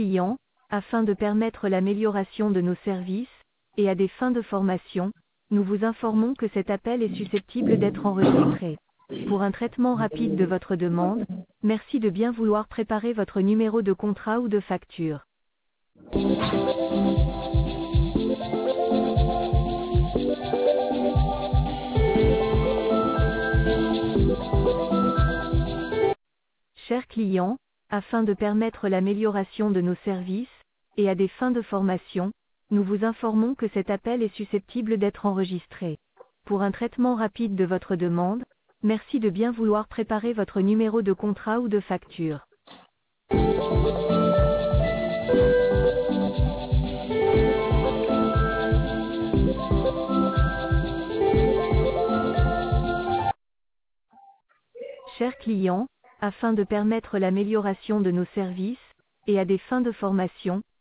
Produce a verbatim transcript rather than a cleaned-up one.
clients, afin de permettre l'amélioration de nos services, et à des fins de formation, nous vous informons que cet appel est susceptible d'être enregistré. Pour un traitement rapide de votre demande, merci de bien vouloir préparer votre numéro de contrat ou de facture. Chers clients, afin de permettre l'amélioration de nos services, et à des fins de formation, nous vous informons que cet appel est susceptible d'être enregistré. Pour un traitement rapide de votre demande, merci de bien vouloir préparer votre numéro de contrat ou de facture. Chers clients, afin de permettre l'amélioration de nos services, et à des fins de formation,